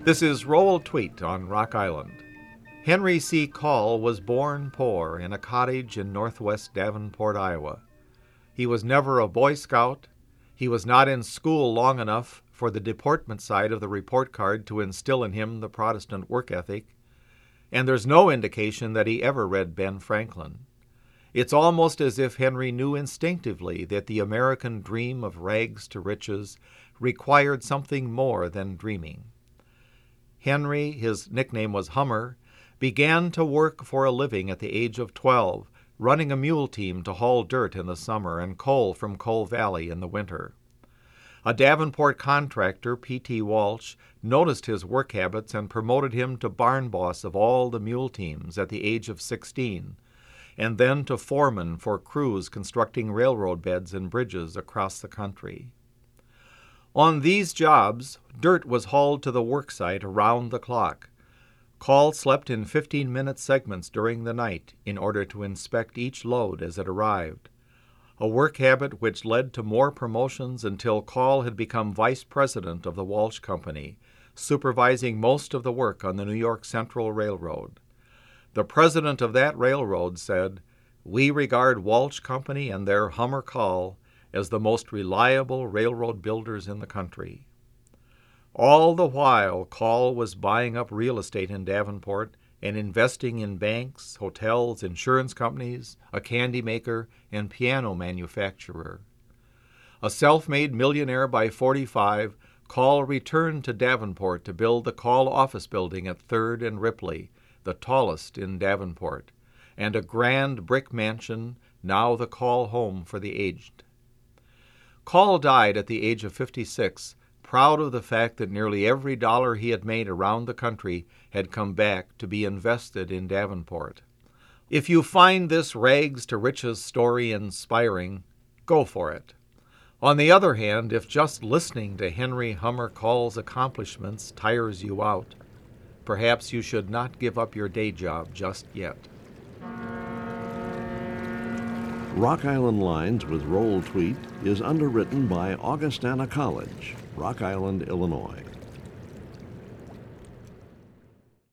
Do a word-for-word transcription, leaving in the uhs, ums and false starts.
This is Roll Tweet on Rock Island. Henry C. Call was born poor in a cottage in northwest Davenport, Iowa. He was never a Boy Scout. He was not in school long enough for the deportment side of the report card to instill in him the Protestant work ethic. And there's no indication that he ever read Ben Franklin. It's almost as if Henry knew instinctively that the American dream of rags to riches required something more than dreaming. Henry, his nickname was Hummer, began to work for a living at the age of twelve, running a mule team to haul dirt in the summer and coal from Coal Valley in the winter. A Davenport contractor, P T Walsh, noticed his work habits and promoted him to barn boss of all the mule teams at the age of sixteen, and then to foreman for crews constructing railroad beds and bridges across the country. On these jobs, dirt was hauled to the work site around the clock. Call slept in fifteen-minute segments during the night in order to inspect each load as it arrived, a work habit which led to more promotions until Call had become vice president of the Walsh Company, supervising most of the work on the New York Central Railroad. The president of that railroad said, "We regard Walsh Company and their Hummer Call as the most reliable railroad builders in the country." All the while, Call was buying up real estate in Davenport and investing in banks, hotels, insurance companies, a candy maker, and piano manufacturer. A self-made millionaire by forty-five, Call returned to Davenport to build the Call office building at third and Ripley, the tallest in Davenport, and a grand brick mansion, now the Call home for the aged. Call died at the age of fifty-six, proud of the fact that nearly every dollar he had made around the country had come back to be invested in Davenport. If you find this rags to riches story inspiring, go for it. On the other hand, if just listening to Henry Hummer Call's accomplishments tires you out, perhaps you should not give up your day job just yet. Rock Island Lines with Roll Tweet is underwritten by Augustana College, Rock Island, Illinois.